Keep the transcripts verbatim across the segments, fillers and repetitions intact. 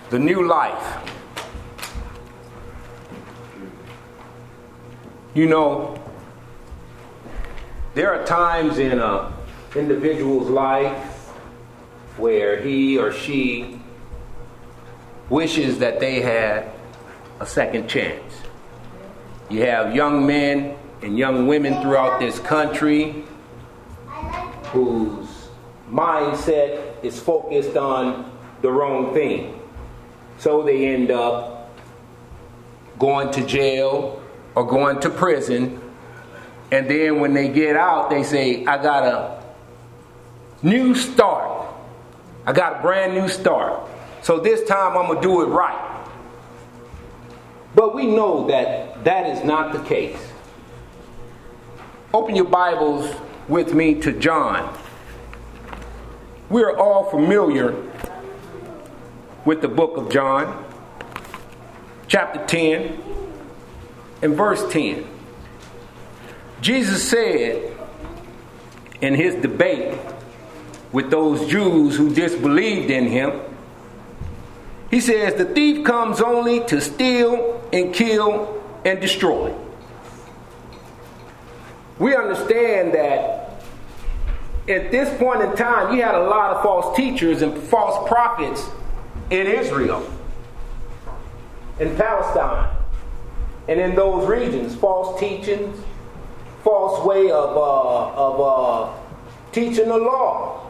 the new life. You know, there are times in an individual's life where he or she wishes that they had a second chance. You have young men and young women throughout this country whose mindset is focused on the wrong thing. So they end up going to jail or going to prison. And then when they get out, they say, I got a new start. I got a brand new start. So this time I'm going to do it right. But we know that that is not the case. Open your Bibles with me to John. We're all familiar with the book of John, chapter ten and verse ten. Jesus said in his debate with those Jews who disbelieved in him, he says, the thief comes only to steal and kill and destroy. We understand that at this point in time, you had a lot of false teachers and false prophets in Israel, in Palestine, and in those regions. False teachings, false way of, uh, of uh, teaching the law.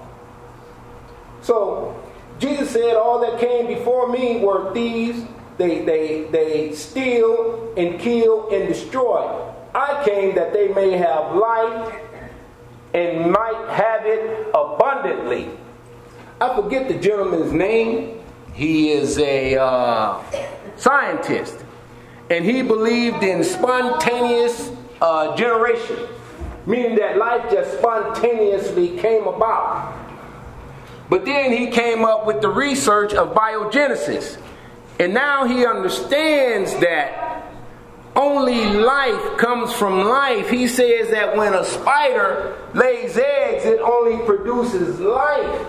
So Jesus said, all that came before me were thieves. They, they, they steal and kill and destroy. I came that they may have life and might have it abundantly. I forget the gentleman's name. He is a uh, scientist. And he believed in spontaneous uh, generation. Meaning that life just spontaneously came about. But then he came up with the research of biogenesis. And now he understands that only life comes from life. He says that when a spider lays eggs, it only produces life.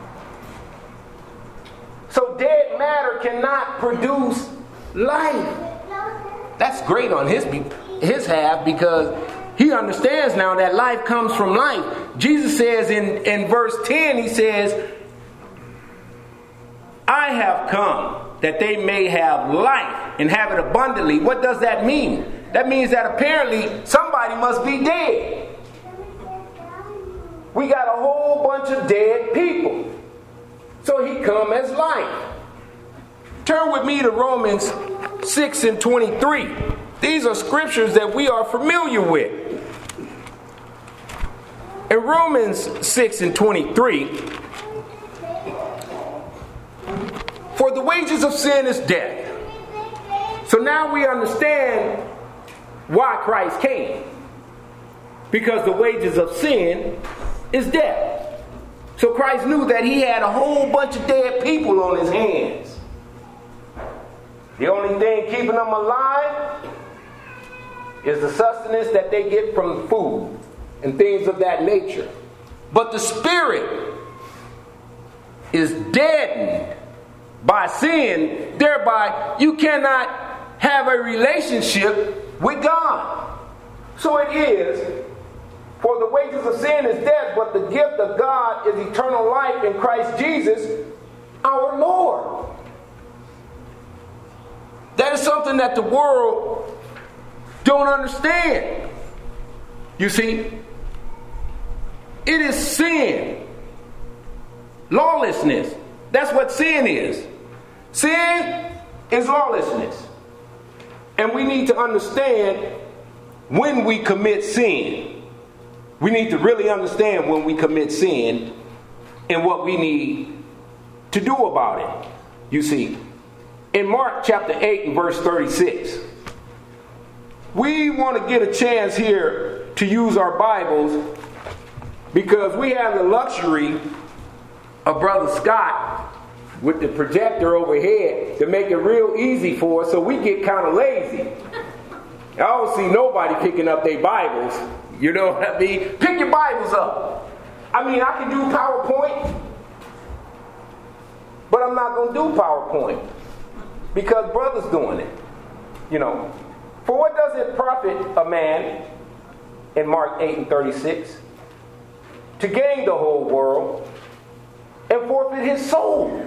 So dead matter cannot produce life. That's great on his, his half, because he understands now that life comes from life. Jesus says in, in verse ten, he says, I have come that they may have life and have it abundantly. What does that mean? That means that apparently somebody must be dead. We got a whole bunch of dead people. So he come as life. Turn with me to Romans six and twenty-three. These are scriptures that we are familiar with. In Romans six and twenty-three, for the wages of sin is death. So now we understand why Christ came. Because the wages of sin is death. So Christ knew that he had a whole bunch of dead people on his hands. The only thing keeping them alive is the sustenance that they get from food and things of that nature. But the spirit is deadened by sin. Thereby, you cannot have a relationship with God. So it is, for the wages of sin is death, but the gift of God is eternal life in Christ Jesus, our Lord. That is something that the world don't understand. You see, it is sin. Lawlessness. That's what sin is. Sin is lawlessness. And we need to understand when we commit sin. We need to really understand when we commit sin and what we need to do about it. You see, in Mark chapter eight and verse thirty-six, we want to get a chance here to use our Bibles because we have the luxury of Brother Scott with the projector overhead to make it real easy for us, so we get kind of lazy. I don't see nobody picking up their Bibles. You know what I mean? Pick your Bibles up. I mean, I can do PowerPoint, but I'm not going to do PowerPoint because brother's doing it. You know, for what does it profit a man, in Mark eight and thirty-six, to gain the whole world and forfeit his soul?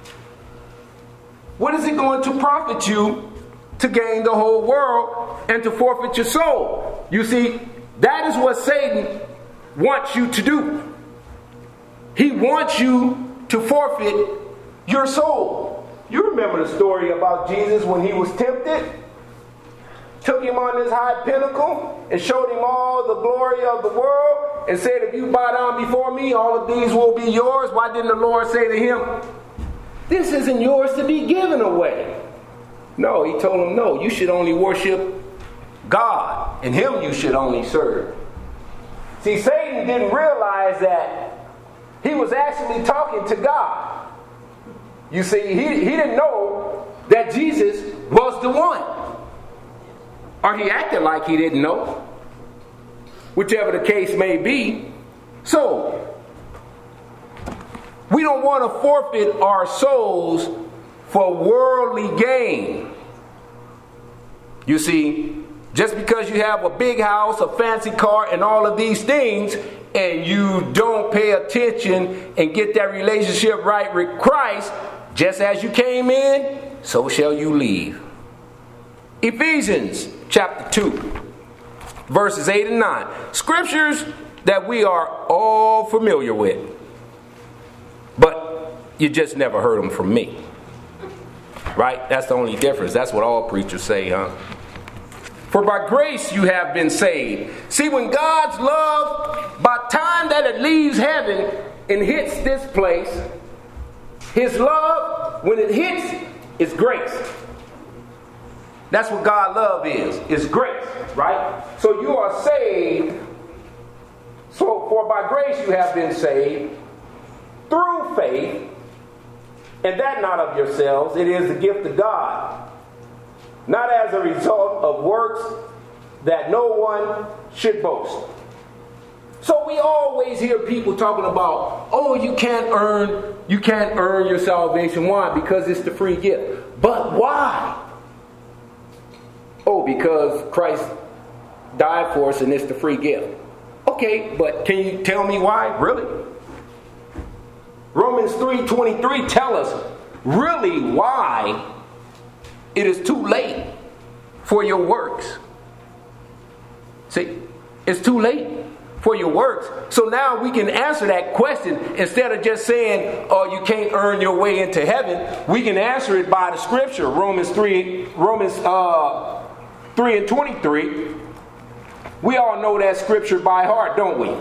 What is it going to profit you to gain the whole world and to forfeit your soul? You see, that is what Satan wants you to do. He wants you to forfeit your soul. You remember the story about Jesus when he was tempted? Took him on this high pinnacle and showed him all the glory of the world and said, if you bow down before me, all of these will be yours. Why didn't the Lord say to him, this isn't yours to be given away? No, he told him, no, you should only worship God, and him you should only serve. See, Satan didn't realize that he was actually talking to God. You see, he, he didn't know that Jesus was the one. Or he acted like he didn't know. Whichever the case may be. So, we don't want to forfeit our souls for worldly gain. You see, just because you have a big house, a fancy car, and all of these things, and you don't pay attention and get that relationship right with Christ, just as you came in, so shall you leave. Ephesians chapter two, verses eight and nine. Scriptures that we are all familiar with, but you just never heard them from me. Right? That's the only difference. That's what all preachers say, huh? For by grace you have been saved. See, when God's love, by the time that it leaves heaven and hits this place, his love, when it hits, is grace. That's what God's love is. It's grace, right? So you are saved. So for by grace you have been saved through faith, and that not of yourselves. It is the gift of God, not as a result of works, that no one should boast. So we always hear people talking about, oh, you can't earn, you can't earn your salvation. Why? Because it's the free gift. But why? Oh, because Christ died for us and it's the free gift. Okay, but can you tell me why? Really? Romans three twenty-three tell us really why it is too late for your works. See, it's too late for your works. So now we can answer that question instead of just saying, oh, you can't earn your way into heaven. We can answer it by the scripture. Romans three, Romans uh, three and twenty-three. We all know that scripture by heart, don't we?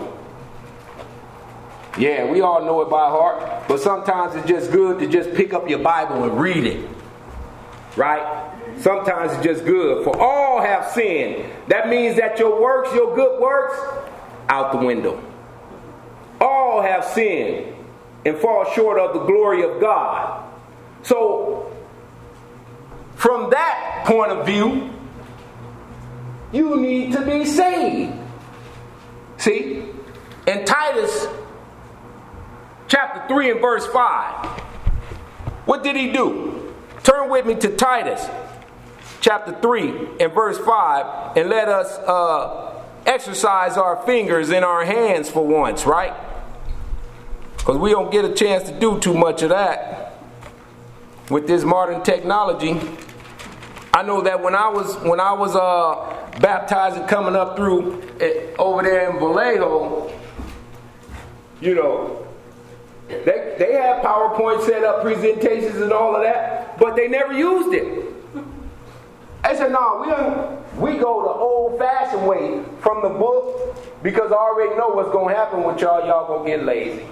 Yeah, we all know it by heart. But sometimes it's just good to just pick up your Bible and read it. Right? Sometimes it's just good. For all have sinned. That means that your works, your good works, out the window. All have sinned and fall short of the glory of God. So, from that point of view, you need to be saved. See? In Titus chapter three and verse five, what did he do? Turn with me to Titus chapter three and verse five, and let us uh, exercise our fingers in our hands for once, right? Because we don't get a chance to do too much of that with this modern technology. I know that when I was when I was uh, baptized and coming up through it, over there in Vallejo, you know, they they had PowerPoint set up presentations and all of that, but they never used it. I said, no, we don't, we go the old-fashioned way from the book, because I already know what's going to happen with y'all. Y'all going to get lazy.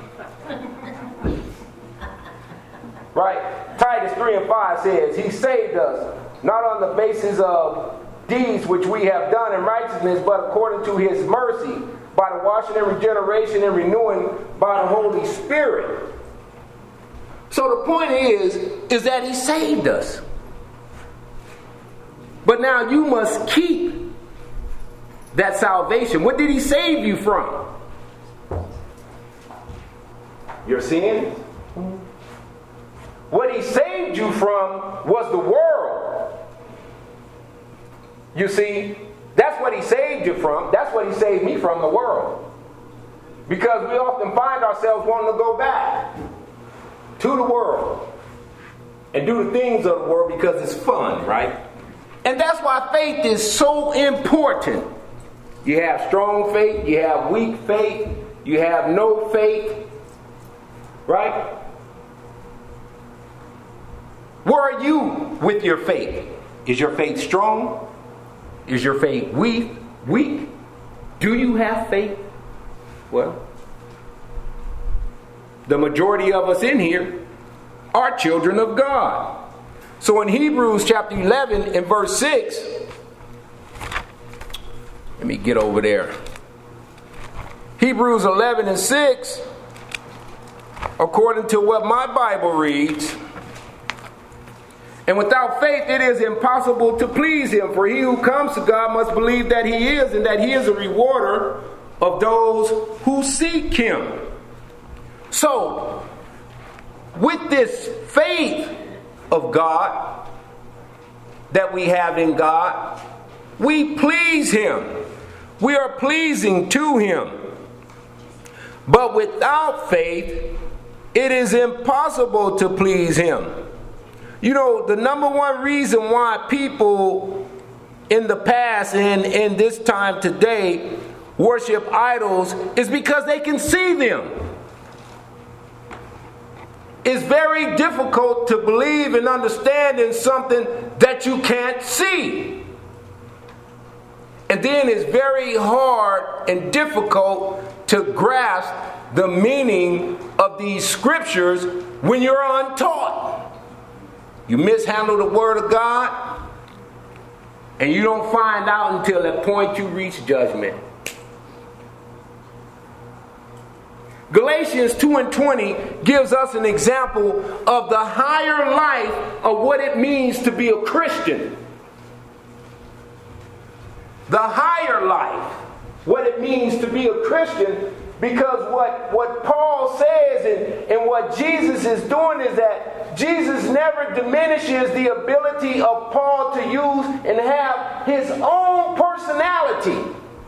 Right? Titus three and five says, he saved us, not on the basis of deeds which we have done in righteousness, but according to his mercy, by the washing and regeneration and renewing by the Holy Spirit. So the point is, is that he saved us. But now you must keep that salvation. What did he save you from? Your sins? What he saved you from was the world. You see, that's what he saved you from. That's what he saved me from, the world. Because we often find ourselves wanting to go back to the world and do the things of the world because it's fun, right? And that's why faith is so important. You have strong faith, you have weak faith, you have no faith, right? Where are you with your faith? Is your faith strong? Is your faith weak? Weak? Do you have faith? Well, the majority of us in here are children of God. So in Hebrews chapter eleven and verse six, let me get over there. Hebrews eleven and six, according to what my Bible reads, and without faith it is impossible to please him, for he who comes to God must believe that he is, and that he is a rewarder of those who seek him. So, with this faith of God that we have in God, we please him. We are pleasing to him. But without faith, it is impossible to please him. You know, the number one reason why people in the past and in this time today worship idols is because they can see them. It's very difficult to believe and understand in something that you can't see. And then it's very hard and difficult to grasp the meaning of these scriptures when you're untaught. You mishandle the word of God, and you don't find out until the point you reach judgment. Galatians two and twenty gives us an example of the higher life of what it means to be a Christian. The higher life, what it means to be a Christian, because what, what Paul says and, and what Jesus is doing is that Jesus never diminishes the ability of Paul to use and have his own personality.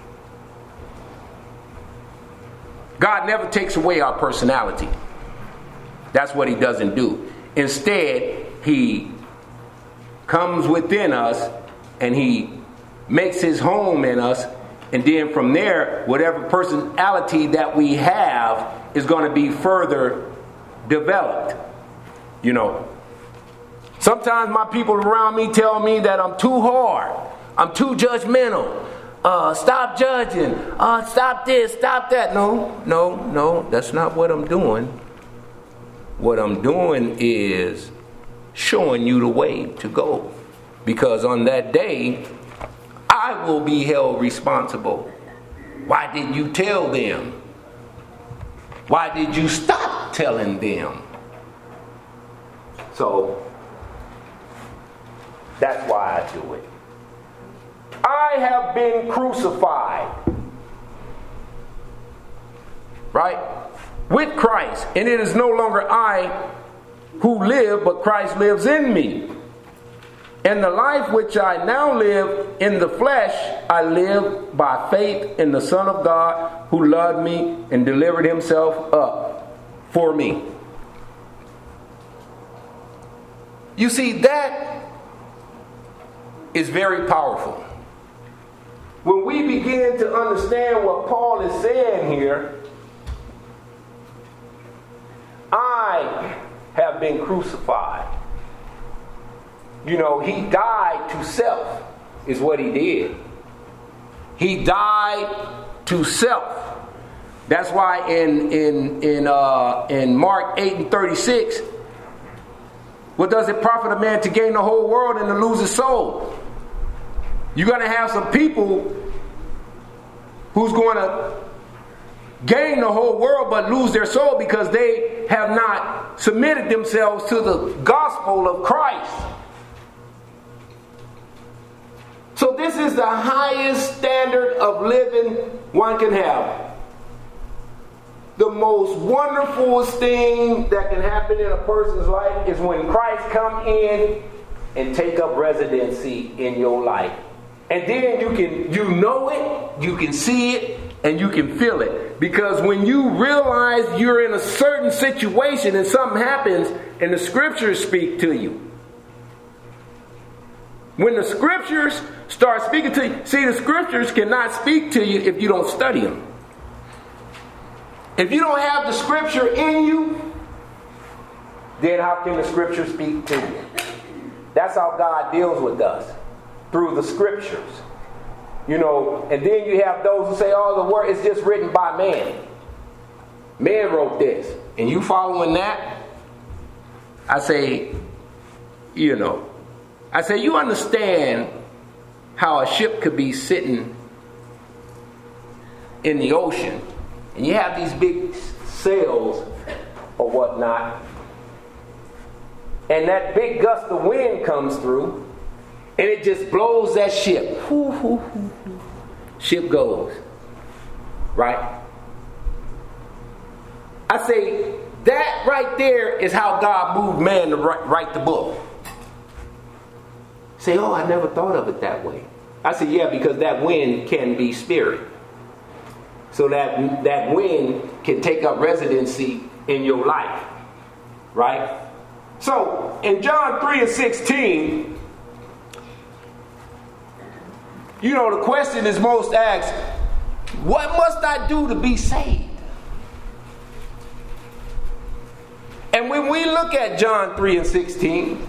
God never takes away our personality. That's what he doesn't do. Instead, he comes within us and he makes his home in us. And then from there, whatever personality that we have is going to be further developed. You know, sometimes my people around me tell me that I'm too hard. I'm too judgmental. Uh, stop judging. Uh, stop this, stop that. No, no, no, that's not what I'm doing. What I'm doing is showing you the way to go. Because on that day, I will be held responsible. Why didn't you tell them? Why did you stop telling them? So, that's why I do it. I have been crucified, right, with Christ, and it is no longer I who live, but Christ lives in me. And the life which I now live in the flesh, I live by faith in the Son of God who loved me and delivered himself up for me. You see, that is very powerful. When we begin to understand what Paul is saying here, I have been crucified. You know, he died to self, is what he did. He died to self. That's why in in in uh, in Mark eight and thirty-six, what does it profit a man to gain the whole world and to lose his soul? You're going to have some people who's going to gain the whole world but lose their soul because they have not submitted themselves to the gospel of Christ. So this is the highest standard of living one can have. the most wonderful thing that can happen in a person's life is when Christ come in and take up residency in your life. And then you can, you know it, you can see it, and you can feel it. Because when you realize you're in a certain situation and something happens and the scriptures speak to you. When the scriptures start speaking to you, see, the scriptures cannot speak to you if you don't study them. If you don't have the scripture in you, then how can the scripture speak to you? That's how God deals with us, through the scriptures. You know, and then you have those who say, oh, the word is just written by man. Man wrote this. And you following that? I say, you know, I say, you understand how a ship could be sitting in the ocean, and you have these big sails or whatnot, and that big gust of wind comes through, and it just blows that ship. Hoo, hoo, hoo, hoo. Ship goes. Right? I say, that right there is how God moved man to write, write the book. Say, oh, I never thought of it that way. I say, yeah, because that wind can be spirit. So that that wind can take up residency in your life. Right? So, in John three and sixteen, you know, the question is most asked, what must I do to be saved? And when we look at John three and sixteen,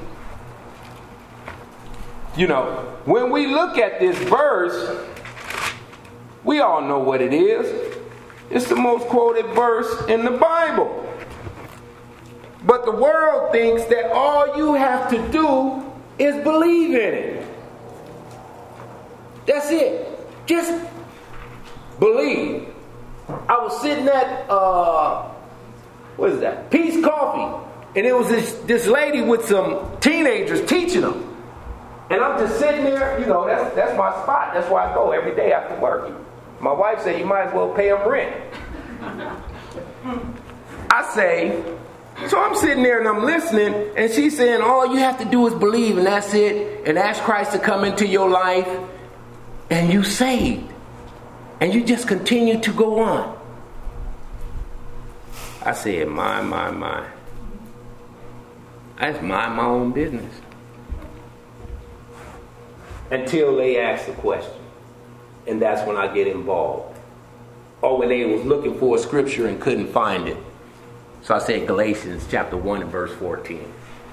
you know, when we look at this verse, we all know what it is. It's the most quoted verse in the Bible. But the world thinks that all you have to do is believe in it. That's it. Just believe. I was sitting at, uh, what is that? Peace Coffee. And it was this, this lady with some teenagers teaching them. And I'm just sitting there, you know, that's that's my spot. That's where I go every day after work. My wife said, you might as well pay them rent. I say, so I'm sitting there and I'm listening, and she's saying, all you have to do is believe, and that's it. And ask Christ to come into your life, and you saved. And you just continue to go on. I said, my, my, my. I just mind my own business. Until they ask the question. And that's when I get involved. Or when they was looking for a scripture and couldn't find it. So I said Galatians chapter one and verse fourteen.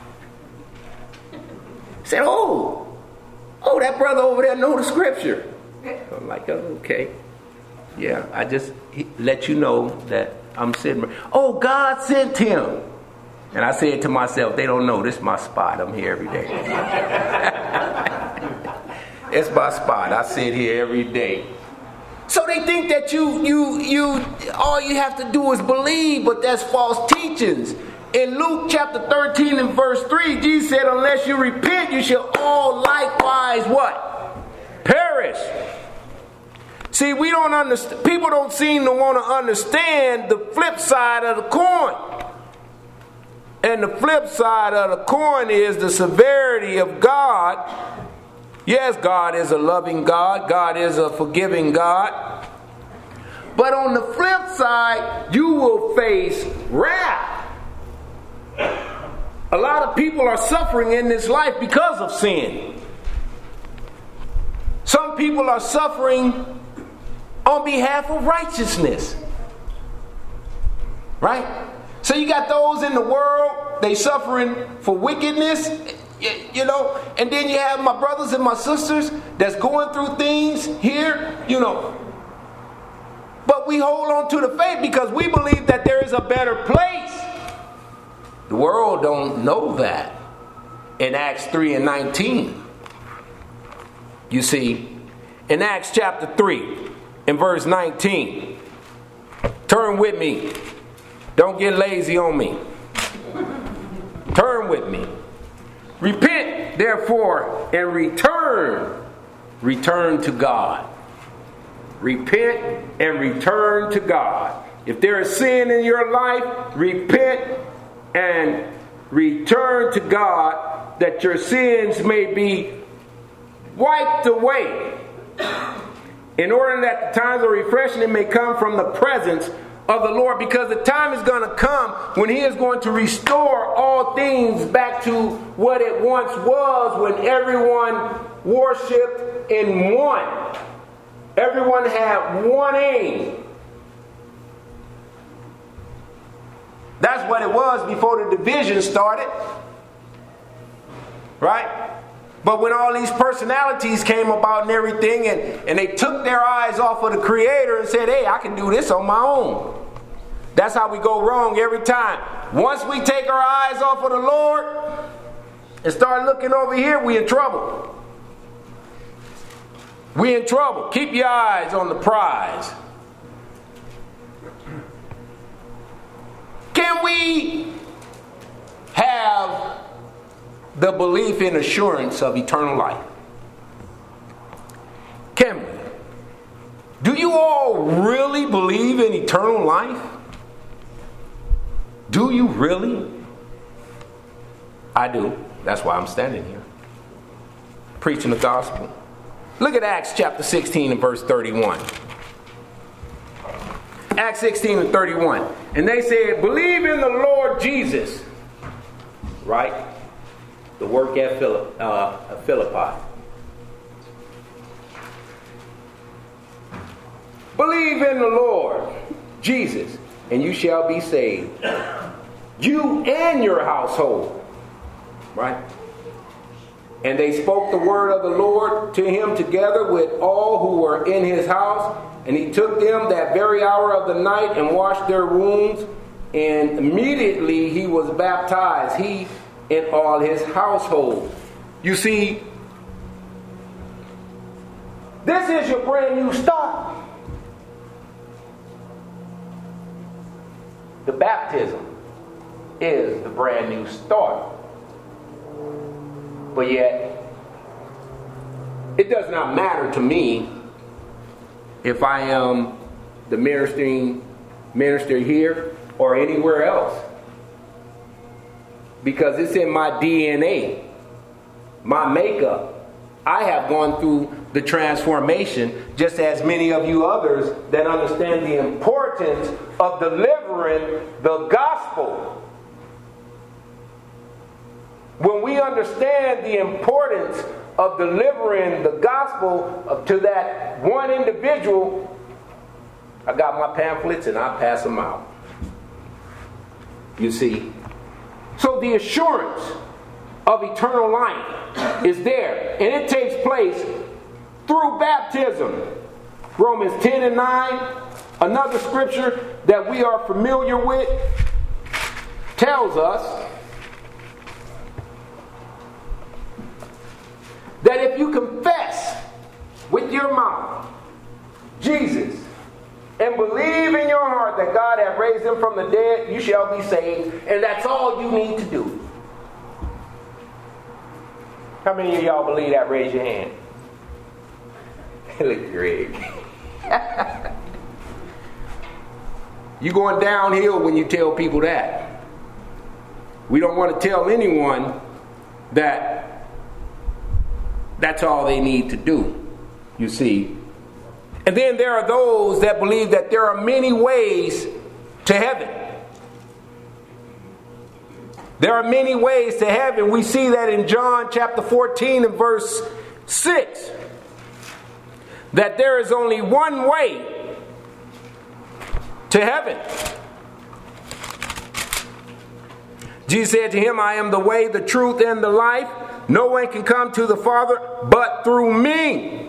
Said, oh, oh, that brother over there know the scripture. I'm like, oh, okay. Yeah, I just let you know that I'm sitting. Oh, God sent him. And I said to myself, they don't know, this is my spot. I'm here every day. It's my spot. I sit here every day. So they think that you, you, you, all you have to do is believe, but that's false teachings. In Luke chapter thirteen and verse three, Jesus said, unless you repent, you shall all likewise what? Perish. See, we don't understand. People don't seem to want to understand the flip side of the coin. And the flip side of the coin is the severity of God. Yes, God is a loving God. God is a forgiving God. But on the flip side, you will face wrath. A lot of people are suffering in this life because of sin. Some people are suffering on behalf of righteousness. Right? So you got those in the world, they suffering for wickedness. You know, and then you have my brothers and my sisters that's going through things here, you know. But we hold on to the faith because we believe that there is a better place. The world don't know that. In Acts three and nineteen. You see, in Acts chapter three, in verse nineteen. Turn with me. Don't get lazy on me. Turn with me. Repent, therefore, and return. Return to God. Repent and return to God. If there is sin in your life, repent and return to God, that your sins may be wiped away, in order that the times of refreshing may come from the presence of the Lord. Because the time is going to come when He is going to restore all things back to what it once was, when everyone worshipped in one. Everyone had one aim. That's what it was before the division started. Right? But when all these personalities came about and everything, and, and they took their eyes off of the Creator and said, hey, I can do this on my own. That's how we go wrong every time. Once we take our eyes off of the Lord and start looking over here, we in trouble. We in trouble. Keep your eyes on the prize. Can we have the belief and assurance of eternal life? Can we? Do you all really believe in eternal life? Do you really? I do. That's why I'm standing here, preaching the gospel. Look at Acts chapter sixteen and verse thirty-one. Acts sixteen and thirty-one. And they said, believe in the Lord Jesus. Right? The work at Philippi. Uh, Philippi. Believe in the Lord Jesus, and you shall be saved, you and your household. Right? And they spoke the word of the Lord to him together with all who were in his house. And he took them that very hour of the night and washed their wounds. And immediately he was baptized, he and all his household. You see, this is your brand new start. The baptism is the brand new start. But yet, it does not matter to me if I am the ministering minister here or anywhere else. Because it's in my D N A, my makeup. I have gone through the transformation, just as many of you others that understand the importance of delivering the gospel. When we understand the importance of delivering the gospel to that one individual, I got my pamphlets and I pass them out. You see? So the assurance of eternal life is there. And it takes place through baptism. Romans ten and nine, another scripture that we are familiar with, tells us that if you confess with your mouth Jesus and believe in your heart that God hath raised him from the dead, you shall be saved. And that's all you need to do. How many of y'all believe that? Raise your hand. Look, Greg. You're going downhill when you tell people that. We don't want to tell anyone that that's all they need to do, you see. And then there are those that believe that there are many ways to heaven. There are many ways to heaven. We see that in John chapter fourteen and verse six. That there is only one way to heaven. Jesus said to him, I am the way, the truth, and the life. No one can come to the Father but through me.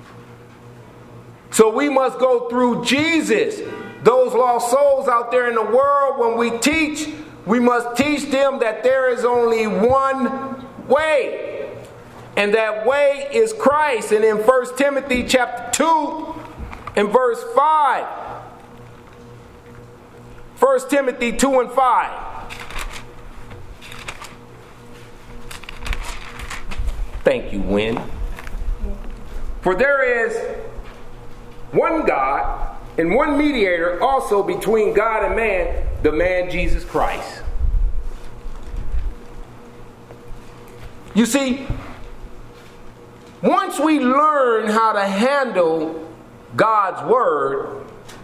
So we must go through Jesus. Those lost souls out there in the world, when we teach, we must teach them that there is only one way. And that way is Christ. And in First Timothy chapter two and verse five. First Timothy two and five. Thank you, Wynn. For there is one God And one mediator also between God and man, the man Jesus Christ. You see, once we learn how to handle God's word,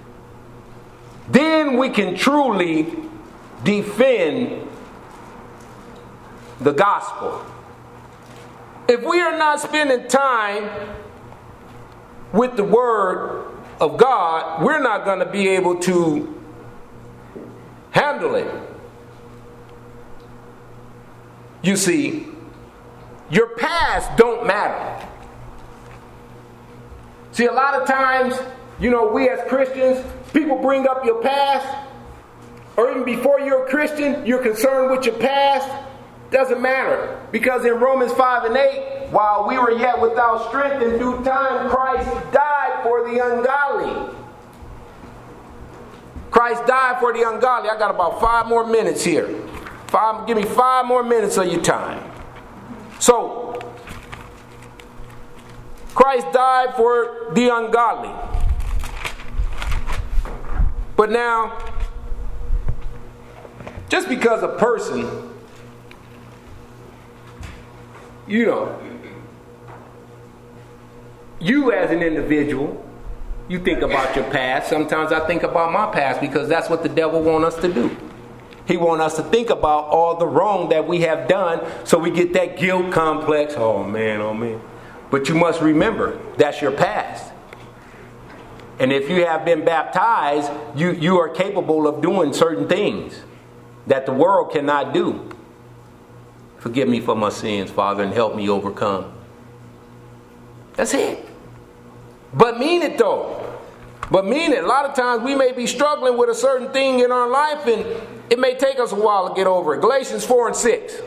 then we can truly defend the gospel. If we are not spending time with the word of God, we're not going to be able to handle it. You see, your past don't matter. See, a lot of times, you know, we as Christians, people bring up your past, or even before you're a Christian, you're concerned with your past. Doesn't matter. Because in Romans five and eight, while we were yet without strength, in due time Christ died for the ungodly. Christ died for the ungodly. I got about five more minutes here. Five, give me five more minutes of your time. So, Christ died for the ungodly. But now, just because a person, you know, you as an individual, you think about your past. Sometimes I think about my past because that's what the devil wants us to do. He wants us to think about all the wrong that we have done so we get that guilt complex. Oh man, oh man. But you must remember, that's your past. And if you have been baptized, you, you are capable of doing certain things that the world cannot do. Forgive me for my sins, Father, and help me overcome. That's it. But mean it though. But mean it. A lot of times we may be struggling with a certain thing in our life and it may take us a while to get over it. Galatians four and six.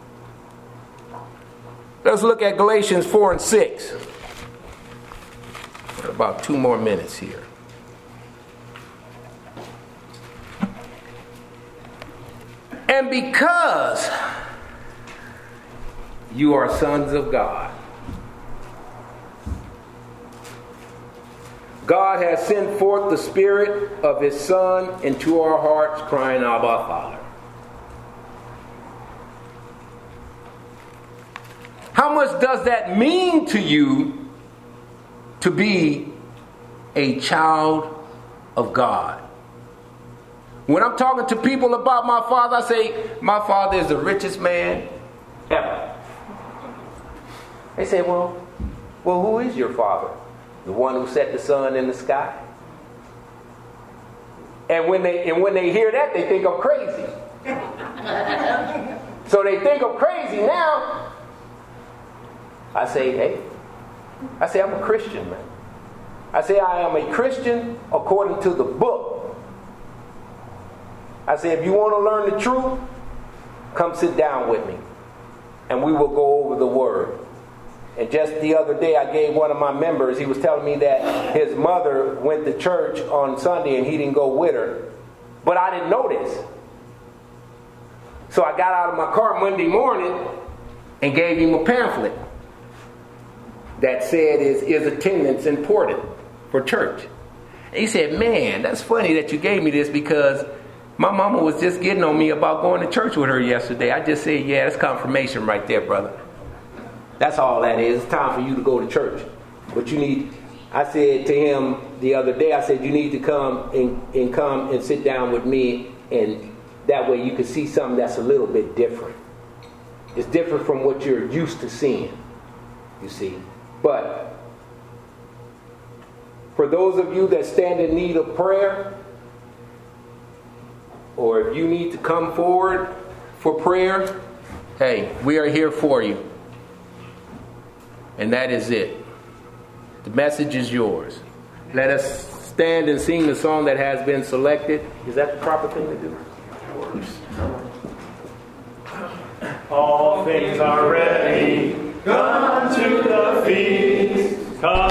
Let's look at Galatians four and six. Got about two more minutes here. And because you are sons of God, God has sent forth the Spirit of His Son into our hearts, crying, Abba, Father. How much does that mean to you to be a child of God? When I'm talking to people about my father, I say, my father is the richest man ever. They say, well, well, who is your father? The one who set the sun in the sky? And when they and when they hear that, they think I'm crazy. So they think I'm crazy now. I say, hey, I say I'm a Christian, man. I say I am a Christian according to the book. I say if you want to learn the truth, come sit down with me, and we will go over the word. And just the other day, I gave one of my members, he was telling me that his mother went to church on Sunday and he didn't go with her. But I didn't know this. So I got out of my car Monday morning and gave him a pamphlet that said, is, is attendance important for church? And he said, man, that's funny that you gave me this because my mama was just getting on me about going to church with her yesterday. I just said, yeah, that's confirmation right there, brother. That's all that is. It's time for you to go to church. But you need, I said to him the other day, I said, you need to come and, and come and sit down with me, and that way you can see something that's a little bit different. It's different from what you're used to seeing, you see. But for those of you that stand in need of prayer, or if you need to come forward for prayer, hey, we are here for you. And that is it. The message is yours. Let us stand and sing the song that has been selected. Is that the proper thing to do? All things are ready. Come to the feast. Come.